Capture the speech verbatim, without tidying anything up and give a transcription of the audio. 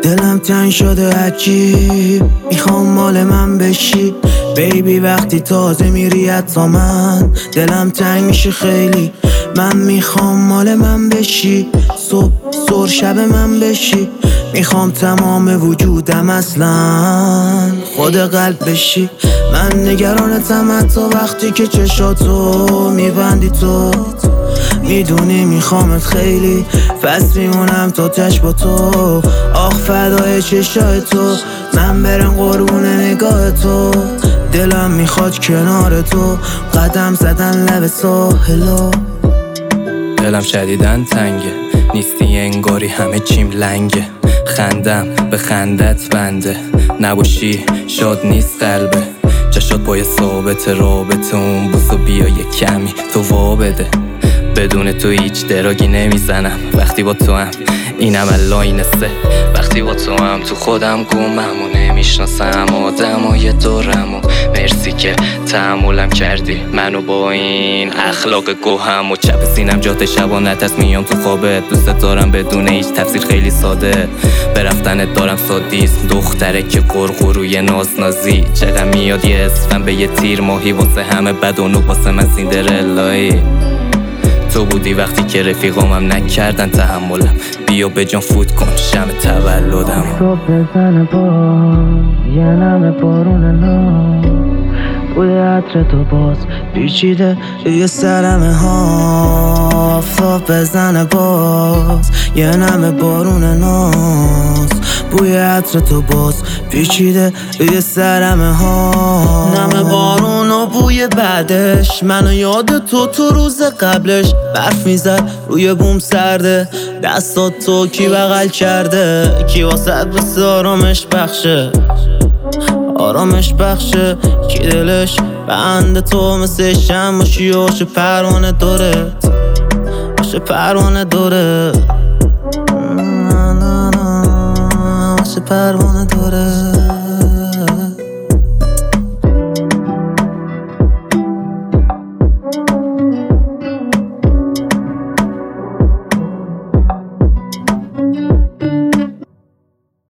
دلم تنگ شده عجیب، میخوام مال من بشی بیبی. وقتی تازه میری تا من دلم تنگ میشه خیلی. من میخوام مال من بشی، صبح سر شب من بشی. میخوام تمام وجودم اصلا خود قلب بشی. من نگرانتم حتی وقتی که چشاتو میبندی تو. میدونی میخوامت خیلی، پس میمونم تا تش با تو. آخ فدای چشای تو، من برم قربون نگاه تو. دلم میخواد کنار تو قدم زدن لب ساحلا. دلم شدیدن تنگه، نیستی انگاری همه چیم لنگه. خندم به خندت بنده، نباشی شاد نیست قلبه. چشات پای ثابت رابطه، اون بوسو بیا یه کمی تو وا بده. بدون تو هیچ دراگی نمیزنم وقتی با تو هم، اینم اللاینسه. وقتی با تو هم تو خودم گمم و نمیشناسم آدمای دورم. و مرسی که تحملم کردی منو با این اخلاق گوهم. و چپ سینم جات شبانت هست، میام تو خوابت. دوست دارم بدون هیچ تفسیر خیلی ساده. به رفتنت دارم سادیسم، دختره که قرقروی ناز نازی. چقدر میاد یه اسفن به یه تیر ماهی، واسه همه بدونو واسه من سیندرلایی. تو بودی وقتی که رفیقامم نکردن تحملم. بیا به جان فوت کن شم تولدم. صبح بزنه باز یه نم بارون ناز، بوی عطر تو باز پیچیده یه سرمه ها. آفتاب بزنه باز یه نم بارون ناز، بوی عطر تو باز پیچیده یه سرمه ها. نم بارون و بوی بعدش، منو یاد تو تو روز قبلش. برف میزد روی بوم سرده، دستات تو کی بغل کرده. کی واسه بس آرامش بخشه، آرامش بخشه. کی دلش بند تو مثل شم باشی، باشه پروانه دورت، باشه پروانه دورت، باشه پروانه دورت.